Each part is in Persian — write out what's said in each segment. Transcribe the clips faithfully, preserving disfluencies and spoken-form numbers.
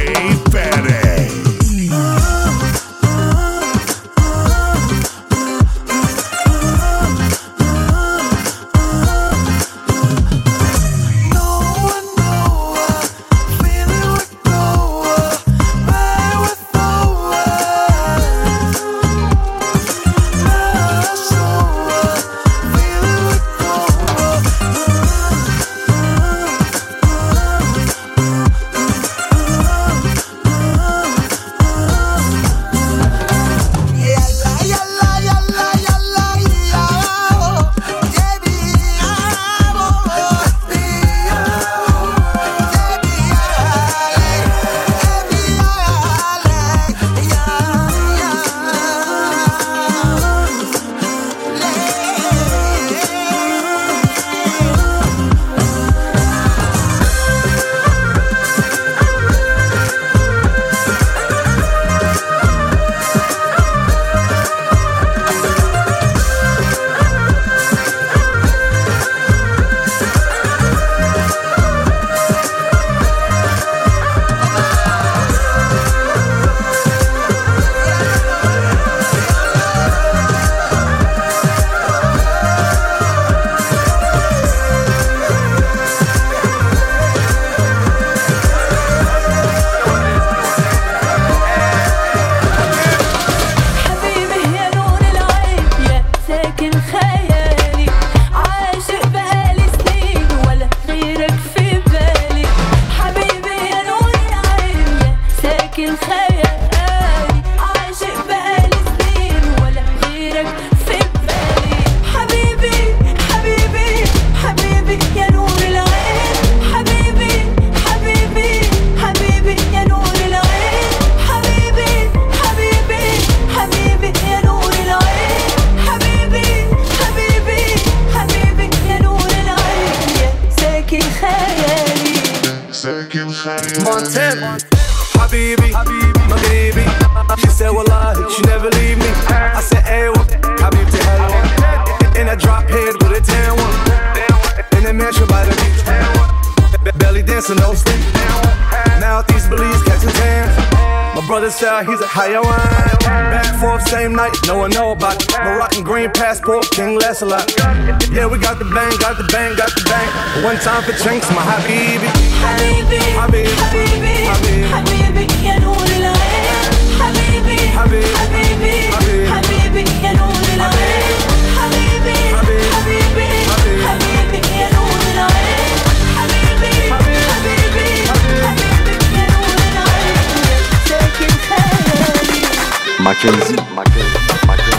Fatty. Montana, Habibi, my baby. She said, wallahi, she never leave me. I said, aywa, Habibti hello. In a drop head with a tan one. In a mansion by the beach. Belly dancing, no sleep. Now these beliefs catching tan. My brother said he's a hayawan. Back forth same night, no one know about it. Moroccan green passport, King Lancelot. Yeah, we got the bang, got the bang, got the bang. One time for drinks, my Habibi. Habibi, Habibi, Habibi, Habibi, ya noor al-ain. Habibi, Habibi, Habibi, Habibi, ya noor al-ain. Habibi, Habibi, Habibi, ya noor al-ain. Habibi, Habibi, Habibi, ya noor al-ain. Sakin khayali. Mackenzie, Mackenzie, Mackenzie.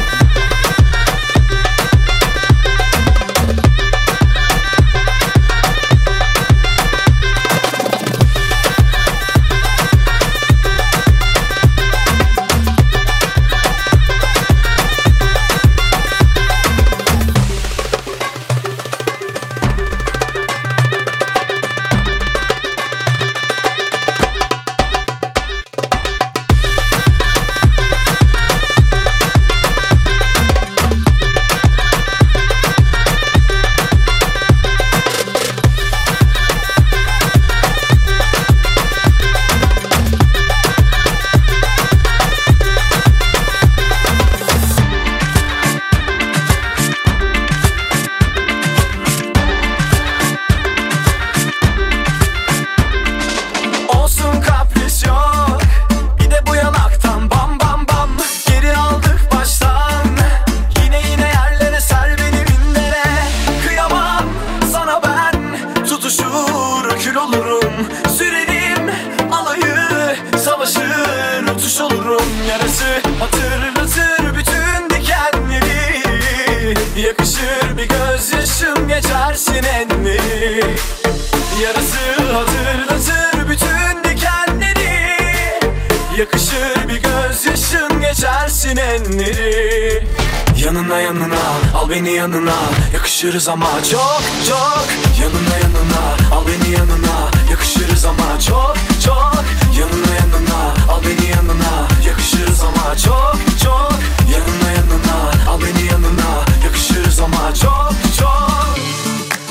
Yakışır bir gözyaşım geçersin enleri. Yarası hatırlatır bütün dikenleri. Yakışır bir gözyaşım geçersin enleri. Yanına yanına al beni yanına. Yakışırız ama çok çok. Yanına yanına al beni yanına. Yakışırız ama çok çok. Yanına yanına al beni yanına. Yakışırız ama çok çok. Yanına yanına al beni yanına. Yakışırız ama çok çok.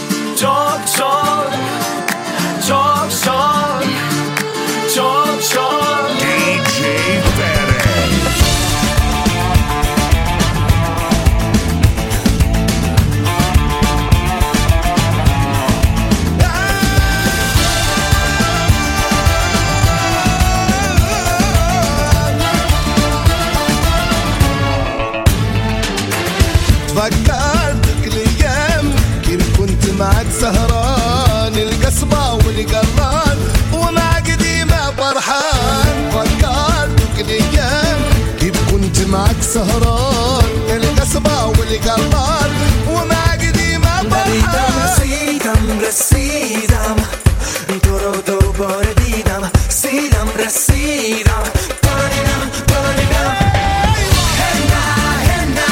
Çok çok. Çok çok. Çok çok. فكرتك الايام كيف كنت معك سهران القصبة والقران ومع قديمة فرحان فكرتك الايام كيف كنت معك سهران القصبة والقران ومع قديمة فرحان رسیدم رسیدم تو رو دوباره دیدم سیدم رسیدم بانیدم بانیدم هنده هنده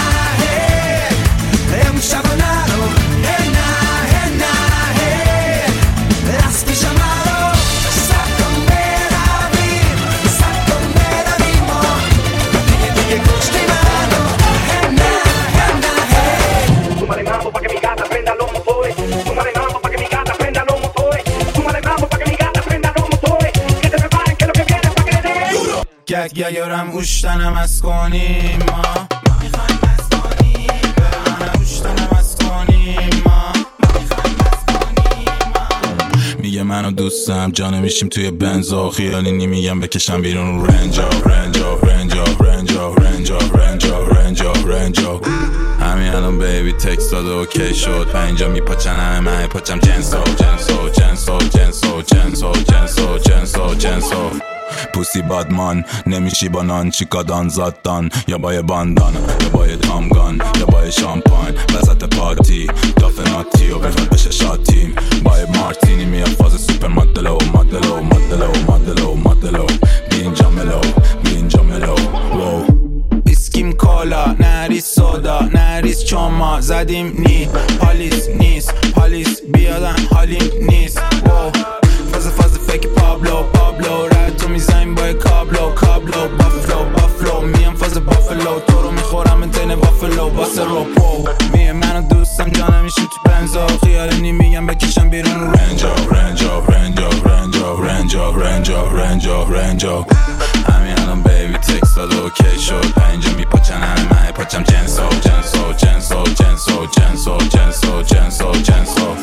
هی امشب نرو هنده هنده هی رستی شما رو سب کن برویم سب کن برویم دیگه دیگه کشتی منو هنده هنده هی Súmale mambo pa' que mi gata prenda los motores. Súmale mambo pa' que mi gata prenda los motores. Súmale mambo pa' que mi gata prenda los motores. Que se preparen que lo que viene pa' que le den duro. گگ یارم اوشتنم از کنیم ما ما میخوایم از کنیم برانه اوشتنم از کنیم ما ما میخوایم از کنیم ما میگه منو دوستم جانه میشیم توی بنزا خیالی نمیگم بکشم بیرون رنجا رنجا رنجا رنجا رنجا رنجا رنجا رنجا همین الان بیبی تکست داده اوکی شد پنجا میپاچن همه من پاچم جنسو جنسو جنسو جنسو جنسو جنسو جنسو جنسو پوسی بادمان نمیشی با نان چیکادان زادان یا با یه باندان یا با یه دامگان یا با یه شامپاین وسط پارتی دافناتی و بخواد بشه شاتیم با یه مارتینی میاد فاز سوپر مدلو مدلو مدلو مدلو مدلو بی اینجا ملو بی اینجا ملو وو اسکیم کالا نریس سودا نریس چوما زدیم نی پالیس نیست پالیس بیادن حالیم نیست وو فاز فاز فکر پابلو پابلو رد تو میزنیم با کابلو کابلو بافلو بافلو میم فاز بافلو تو رو میخورم انتین وافلو واسه روپو میه منو دوستم جانم میشیم تو بنزا خیالی میگم بکشم بیرون رنجا رنجا رنجا رنجا رنجا رنجا رنجا رنجا همین الان بیبی تکست داده اوکی شد پنجا میپاچن همه من پاچم جنسو جنسو جنسو جنسو جنسو جنسو جنسو جنسو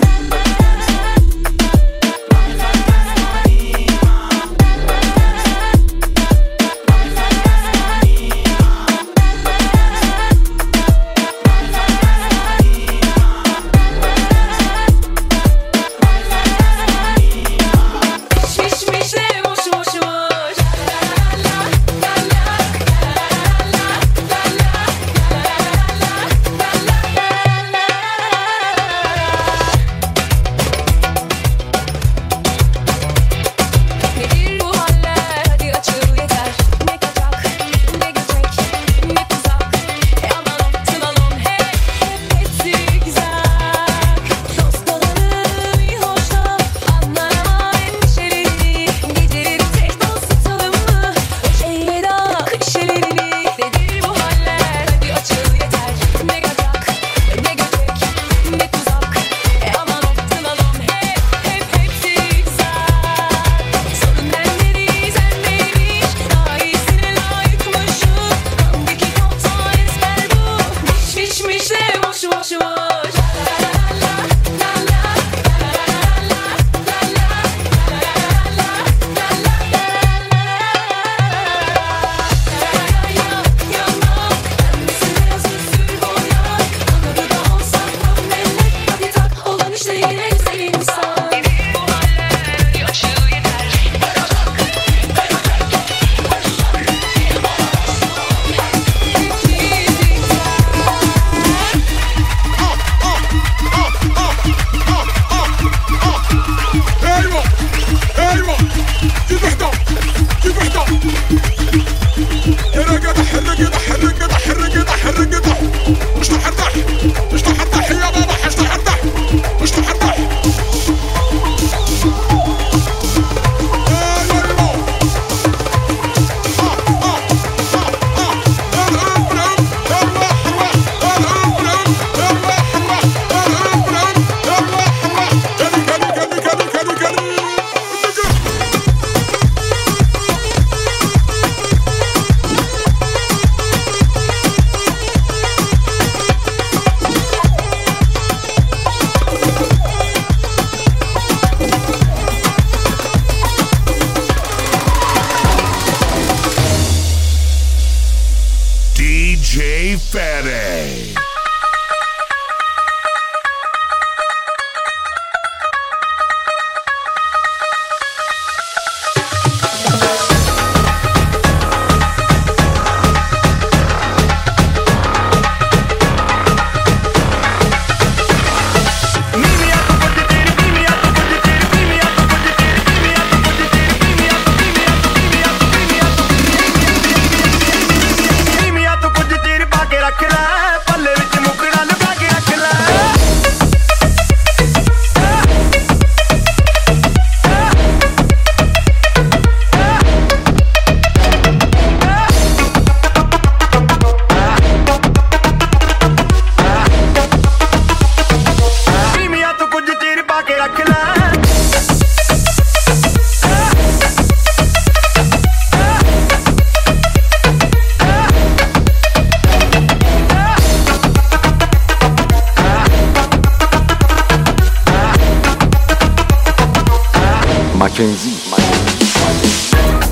Mackenzie, Mackenzie.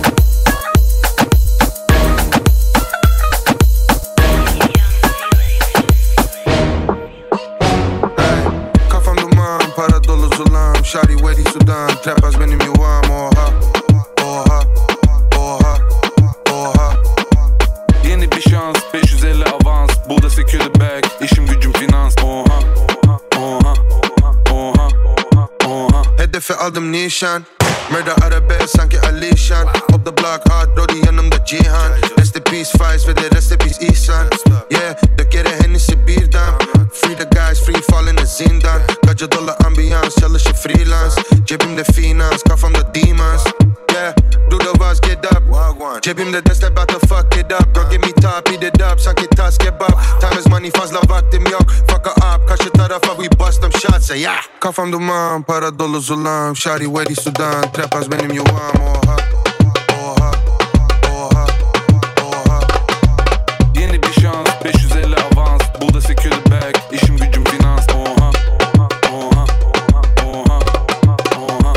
Shawty wedi Sudan, trappers benim yuvam. Oha, oha, oha, oha. Yeni bir şans, beş yüz elli avans. Burada secure the bag, işim gücüm finans. Oha, oha, oha, oha. Hedefe aldım nişan. Murder arabe sanki Alişan. Op the block hard, Brody yanımda Cihan. Rest in peace Fives ve de rest in peace İhsan. Yeah, dök yere Hennessy birden. Free the guys, free falling the zindan. Kaca dolar ambiyans, çalışır freelance. Cebimde finans, kafamda demons. Yeah, do the vaz, get up. Cebimde destek, about to fuck it up. Girl give me top, eat it up, sanki tas kebap. Time is money, fazla vaktim yok. Fuck up, karşı tarafa we bust them shots, say yeah. Kafam duman, para dolu zulam. Shawty wedi Sudan, trappers benim yuvam. Oha, oha, oha, oha. Yeni bir şans, beş yüz elli avans. Burada secure the bag, işim gücüm finans. Oha, oha, oha, oha.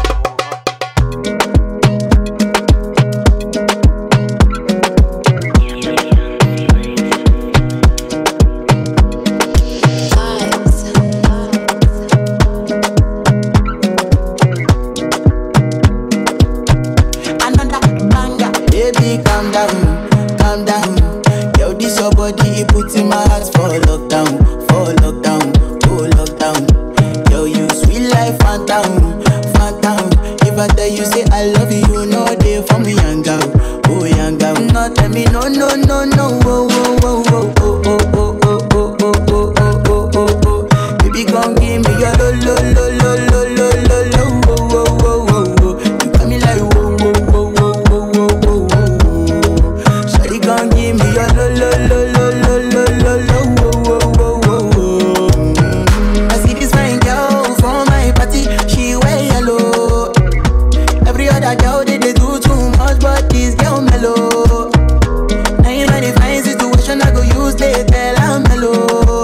Baby, calm down, calm down. Yo, this your body, it puts in my heart for lockdown, for lockdown, oh lockdown. Yo, you sweet life, phantom, phantom. If I tell you say I love you, you know they for me, young girl, oh young girl. No, tell me no, no, no, no, oh, oh, oh, oh, oh, oh, oh, oh, oh, oh, oh, oh, oh, oh. Baby, come give me your lo, lo, lo, lo, lo, lo, lo, lo, oh, oh, oh, oh, oh. You got me like whoa, whoa, whoa, whoa, whoa, whoa, whoa, whoa. Shawty, come give me your lo, lo, lo, lo, lo, lo, lo, lo, oh, oh, oh, oh, oh. I see this fine girl from my party, she wear yellow. Every other girl they, they do too much, but this girl mellow. Now in my fine situation, I go use they tell I'm mellow.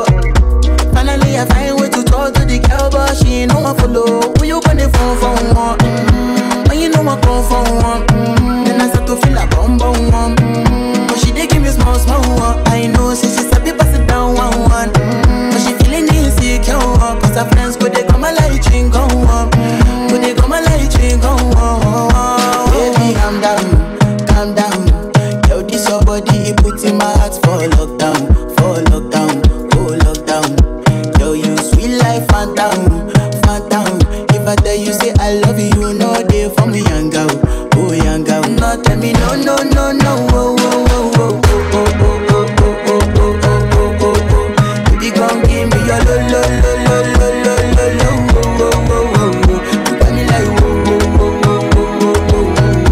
Finally I find way to talk to the girl, but she ain't no one follow. Who you gonna phone for one? Mm-hmm. When you know I come for one, mm-hmm. Then I start to feel like bum bum one. Mm-hmm. But she dey give me small small one. I know say she sabi pass it down one one. Mm-hmm. But she feeling insecure, cause her friends go they come a light ching go on. Go they come a light ching go on. Baby, calm down, calm down. Yo, this your body, it puts in my heart for lockdown, for lockdown, oh lockdown. Yo, you sweet life, phantom, phantom. If I tell you say I love you, you know they for me, young girl, oh young girl. No, tell me no, no, no, no, oh, oh, oh, oh, oh, oh, oh, oh, oh, oh, oh, oh, oh. Baby, come give me your lo, lo, lo, lo, lo, lo, lo, lo, oh, oh, oh, oh, oh. You got me like whoa, whoa, whoa, whoa, whoa, whoa,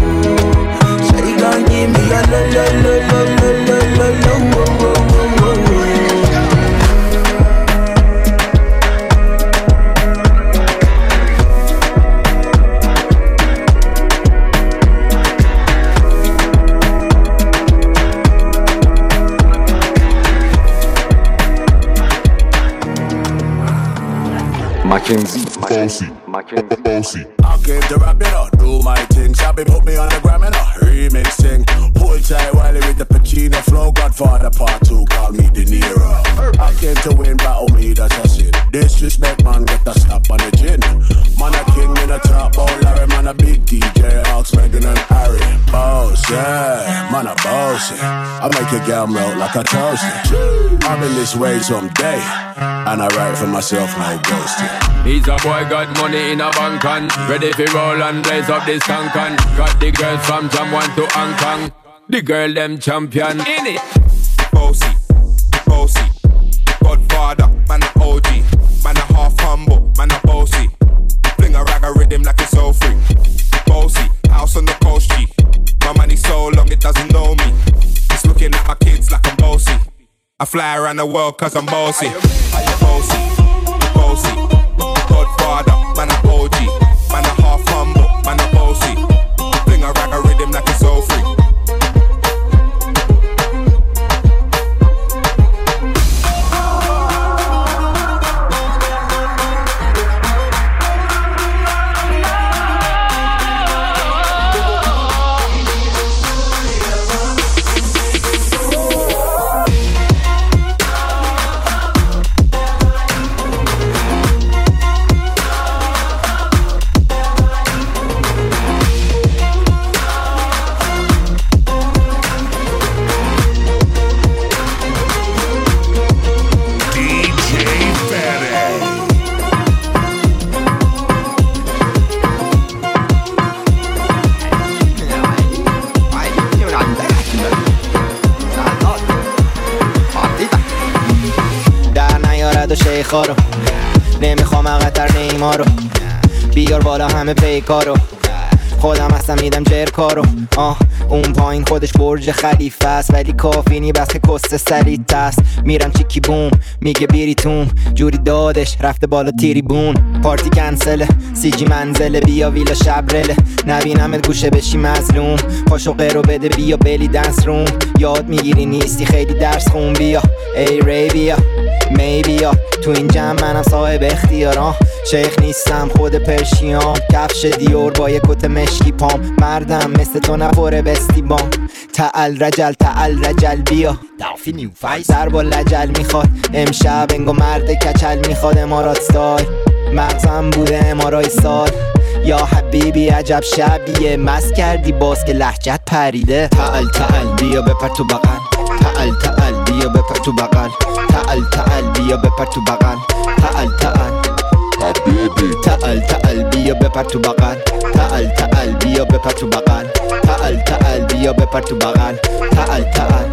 whoa. Shawty, come give me your lo, lo, lo, lo, lo, lo, lo, lo, oh, oh, oh, oh, oh. Mackenzie, Mackenzie, Mackenzie, Mackenzie. I came to rap it up, do my thing. Sabi put me on the gram and a remix thing. Hold tight while with the Pacino flow. Godfather part two, call me De Niro. I came to win, battle me, that's a sin. Disrespect, man, get a stop on the gin. Man a king in a top, bowl Larry, man a big D J, Ox, Megan and Harry. Boss, yeah, man a boss, yeah. I make a girl melt like a toaster. I've been this way someday, and I write for myself, no ghosting. He's a boy, got money in a bank and ready for roll and blaze up this cancan. Got the girls from Jamwan to Hong Kong. The girl them champion in it. Bossy, bossy, Godfather, man a O G, man a half humble, man a bossy. Fling a rag a rhythm like it's all free. Bossy, house on the coast G. My money so long it doesn't know me. It's looking at my kids like I'm bossy. I fly around the world cause I'm bossy. Bossy, bossy, Godfather, man a O G, man a half humble, man a bossy. Fling a rag a rhythm like it's all free. خدا شیخا رو، نمیخوام اقتر نیما رو، بیار بالا همه پیکا رو، خودم اصلا میدم جرکا رو. آه اون پایین خودش برج خلیفه است، ولی کافی نی بس که کست سریت است. میرم چیکی بوم میگه بیریتون، جوری دادش رفته بالا تیری بون. پارتی کنسله سی جی منزله، بیا ویلا شبرله، نبینمت گوشه بشی مظلوم. پاشو قیرو بده بیا بلی دنس روم، یاد میگیری نیستی خیلی درس خون. بیا ای ری بیا می بیا تو این جمع منم صاحب اختیارم. شیخ نیستم خود پرشیام، کفش دیور با یک کت مشکی پام. مردم مثل تو نپره بستی بام. تعال رجل تعال رجل بیا دافی نیو فایس در با لجل میخواد. امشب انگو مرد کچل میخواد. امارات ستایل مغزم بوده امارای سال. یا حبیبی عجب شبیه مست کردی باز که لهجت پریده. تعال تعال بیا بپر تو بغل، تعال تعال بیا بپر تو بغل، تعال تعال بیا بپر تو بغل، تعال تعال تعال تعال بیا بپر تو بغل، تعال تعال بیا بپر تو بغل، تعال تعال بیا بپر تو بغل، تعال تعال.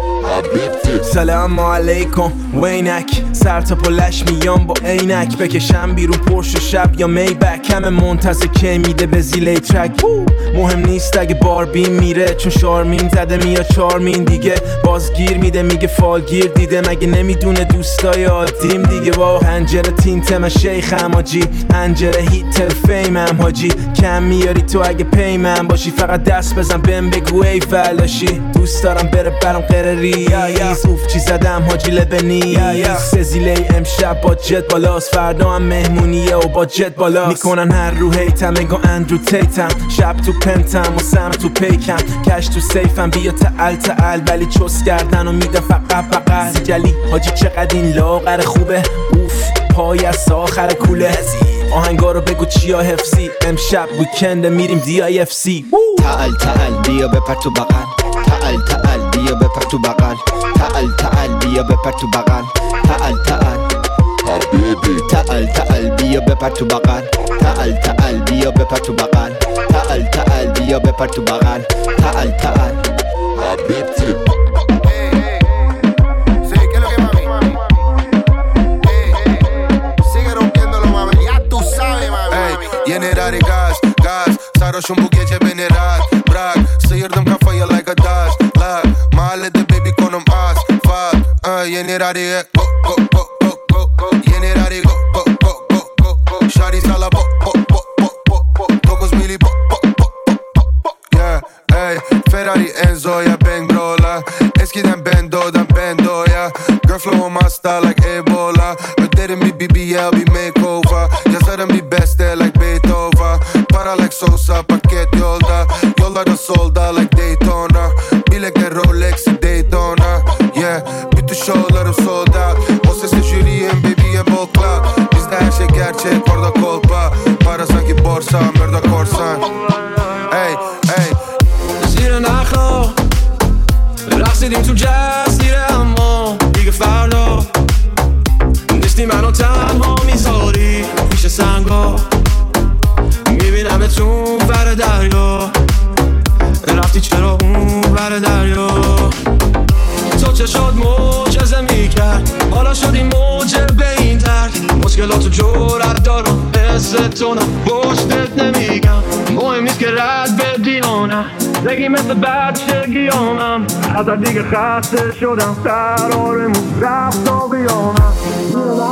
سلام علیکم وینک، سر تا پلش میام با عینک. بکشم بیرون پرش و شب یا میبک، همه منتظر که میده به زیلی ترک. مهم نیست اگه باربین میره، چون شارمین زده میاد چارمین دیگه. بازگیر میده میگه فالگیر دیده، مگه نمیدونه دوستای عادیم دیگه. با پنجره تینت من شیخم حاجی، پنجره هیتر فیمم حاجی. کم میاری تو اگه پیمم باشی، فقط دست بزن بهم بگو ای فلاشی. دوست دارم بره برام قرری اوف چی زدم حاجی لبنی. سه زیلی امشب با جت بالاست، فردا هم مهمونیه و با جت بالاست. میکنن هر رو هیتم انگا اندرو تیتم، شب تو پنتم و سم تو پیکم، کش تو سیفم. بیا تعال تعال ولی چوس کردن و میدم فقط فقط. سیجلی حاجی چقدر این لاغر خوبه، اوف پای از آخر کوله. آهنگا رو بگو چیا حفظی، امشب ویکند میریم دی آی اف سی. تعال تعال بیا بپر تو بغل، تعال تعال بیا بپر تو بغل، تعال تعال بیا بپر تو بغل، تعال تعال تعال تعال بیا بپر تو بغل، تعال تعال بیا بپر تو بغل، تعال تعال بیا بپر تو بغل، تعال تعال. Generar gas, gas, sarhoş un buket beni rahat bırak. Sıyırdım kafayı like a dust lag. Mahallede baby konum az fuck. uh, Yeni radiye go go go go go go. Yeni radiye go go go go go go. Şari sala bo bo bo bo bo bo. Dokuz mili bo bo bo bo bo. Yeah, ey Ferrari Enzo ya Bengrola. Eskiden Bendo'dan Bendo'ya. Girl flow'um hasta like Ebola. Öderim bir B B L bir makeover. Yazarım bir beste like Beethoven. Para like Sosa paket yolda. Yollarda solda like Daytona. Bilekler Rolex Daytona. Yeah bütün showlarım sold out. O sesle jüriyim baby'ye bol clout. Bizde her şey gerçek orada kolpa. Para sanki borsa murda korsan. Ey ey زیر نخلا رقصیدیم تو جزیره، اما دیگه فردا نیستی منو تنها میذاری پیش سنگا. میبینم تو ور دریا، رفتی چرا اون ور دریا. تو چشات معجزه میکرد، حالا شدی موجه به این ترک. مشکلاتو جرأت دارم حس تو نه پشتت نمیگم. مهم نیست که رد بدی یا نه، بگی مثل بچگیامم. ازت دیگه خسته شدم، قرارمون رفت تا قیامت.